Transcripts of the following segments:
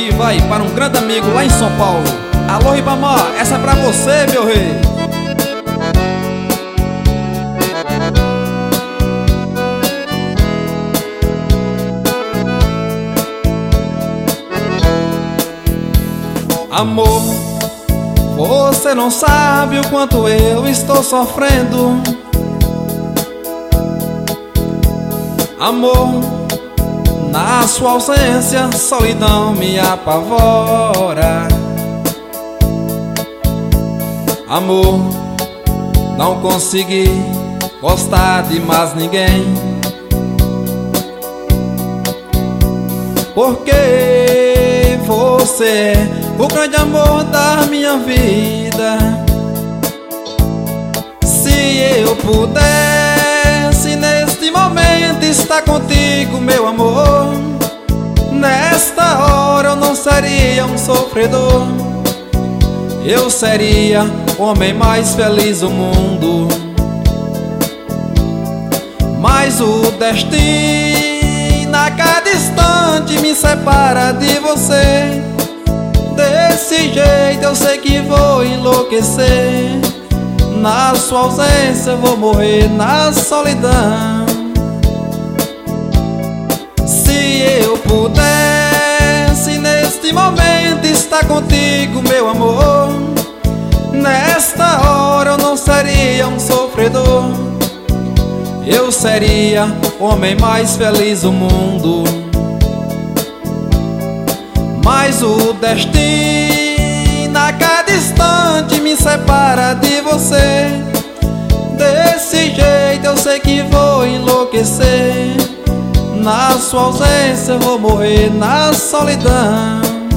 aqui vai para um grande amigo lá em São Paulo. Alô, Ribamar, essa é pra você, meu rei. Amor, você não sabe o quanto eu estou sofrendo. Amor, na sua ausência, solidão me apavora. Amor, não consegui gostar de mais ninguém. Porque você é o grande amor da minha vida. Se eu pudesse neste momento estar contigo, meu amor, nesta hora eu não seria um sofredor. Eu seria o homem mais feliz do mundo. Mas o destino a cada instante me separa de você. Desse jeito eu sei que vou enlouquecer. Na sua ausência eu vou morrer na solidão. Se eu pudesse neste momento estar contigo, meu amor, nesta hora eu não seria um sofredor. Eu seria o homem mais feliz do mundo. Mas o destino a cada instante me separa de você. Desse jeito eu sei que vou enlouquecer. Na sua ausência eu vou morrer na solidão.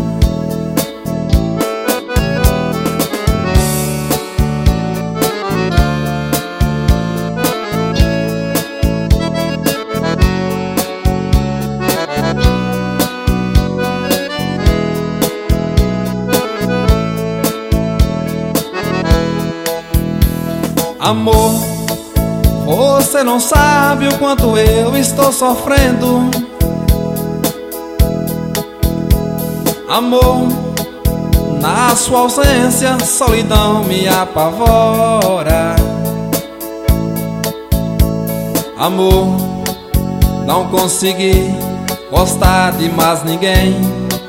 Amor, você não sabe o quanto eu estou sofrendo. Amor, na sua ausência, solidão me apavora. Amor, não consegui gostar de mais ninguém.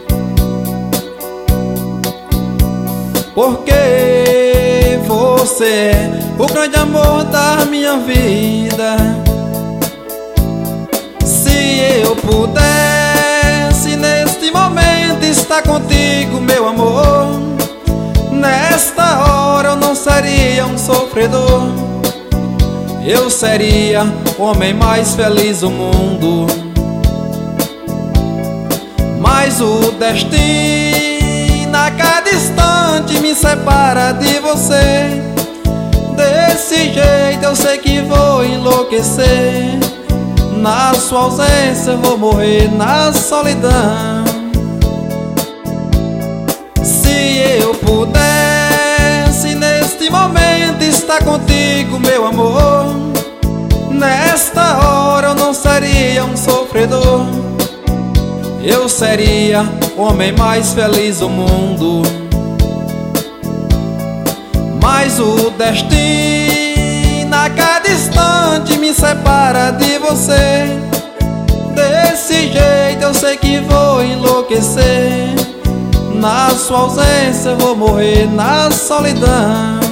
Porque você é o grande amor da minha vida. Se eu pudesse neste momento estar contigo, meu amor, nesta hora eu não seria um sofredor. Eu seria o homem mais feliz do mundo. Mas o destino a cada instante me separa de você. Desse jeito eu sei que vou enlouquecer. Na sua ausência eu vou morrer na solidão. Se eu pudesse neste momento estar contigo, meu amor, nesta hora eu não seria um sofredor. Eu seria o homem mais feliz do mundo. Mas o destino a cada instante me separa de você. Desse jeito eu sei que vou enlouquecer. Na sua ausência eu vou morrer na solidão.